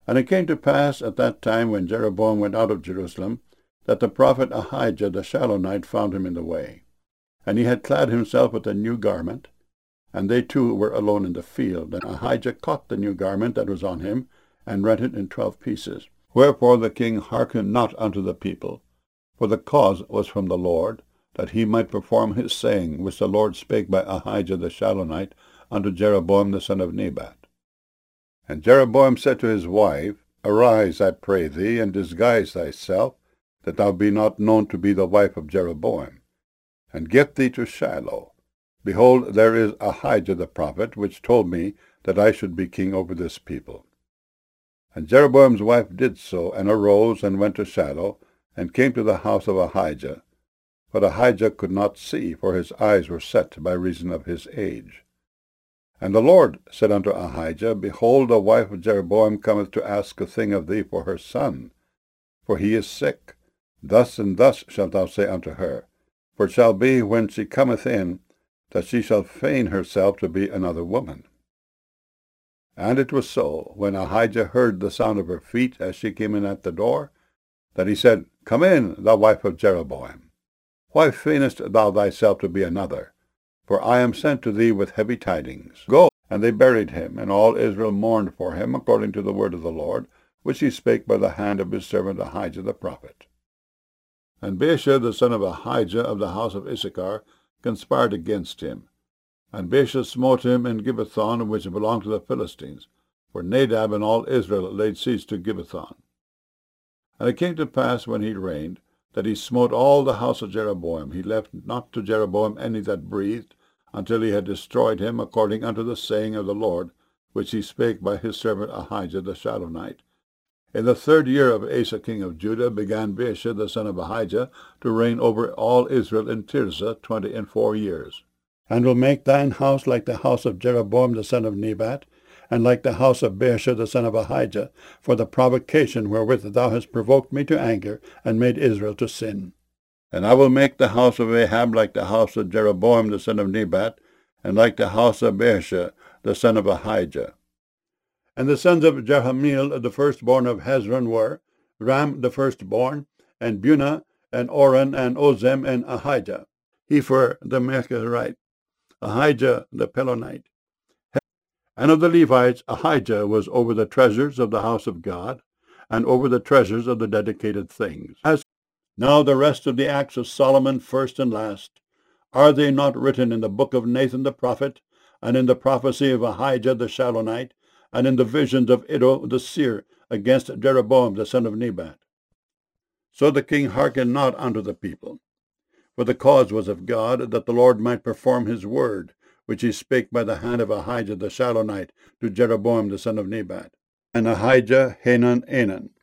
And it came to pass at that time, when Jeroboam went out of Jerusalem, that the prophet Ahijah the Shilonite found him in the way. And he had clad himself with a new garment, and they two were alone in the field. And Ahijah caught the new garment that was on him, and rent it in 12 pieces. Wherefore the king hearkened not unto the people, for the cause was from the Lord, that he might perform his saying, which the Lord spake by Ahijah the Shilonite unto Jeroboam the son of Nebat. And Jeroboam said to his wife, Arise, I pray thee, and disguise thyself, that thou be not known to be the wife of Jeroboam, and get thee to Shiloh. Behold, there is Ahijah the prophet, which told me that I should be king over this people. And Jeroboam's wife did so, and arose, and went to Shiloh, and came to the house of Ahijah. But Ahijah could not see, for his eyes were set by reason of his age. And the Lord said unto Ahijah, Behold, the wife of Jeroboam cometh to ask a thing of thee for her son, for he is sick. Thus and thus shalt thou say unto her, for it shall be, when she cometh in, that she shall feign herself to be another woman. And it was so, when Ahijah heard the sound of her feet as she came in at the door, that he said, Come in, thou wife of Jeroboam. Why feignest thou thyself to be another? For I am sent to thee with heavy tidings. Go. And they buried him, and all Israel mourned for him, according to the word of the Lord, which he spake by the hand of his servant Ahijah the prophet. And Baasha the son of Ahijah of the house of Issachar conspired against him. And Baasha smote him in Gibbethon, which belonged to the Philistines, for Nadab and all Israel laid siege to Gibbethon. And it came to pass, when he reigned, that he smote all the house of Jeroboam. He left not to Jeroboam any that breathed, until he had destroyed him, according unto the saying of the Lord, which he spake by his servant Ahijah the Shilonite. In the 3rd year of Asa king of Judah began Baasha the son of Ahijah to reign over all Israel in Tirzah 24 years. And will make thine house like the house of Jeroboam the son of Nebat, and like the house of Baasha the son of Ahijah, for the provocation wherewith thou hast provoked me to anger, and made Israel to sin. And I will make the house of Ahab like the house of Jeroboam the son of Nebat, and like the house of Baasha the son of Ahijah. And the sons of Jerahmeel the firstborn of Hezron were Ram the firstborn, and Bunah, and Oren, and Ozem, and Ahijah, Hepher the Mechazite, Ahijah the Pelonite. And of the Levites, Ahijah was over the treasures of the house of God, and over the treasures of the dedicated things. As now the rest of the acts of Solomon, first and last, are they not written in the book of Nathan the prophet, and in the prophecy of Ahijah the Shilonite, and in the visions of Iddo the seer against Jeroboam the son of Nebat? So the king hearkened not unto the people, for the cause was of God, that the Lord might perform his word, which he spake by the hand of Ahijah the Shilonite to Jeroboam the son of Nebat. And Ahijah Hanan Anan.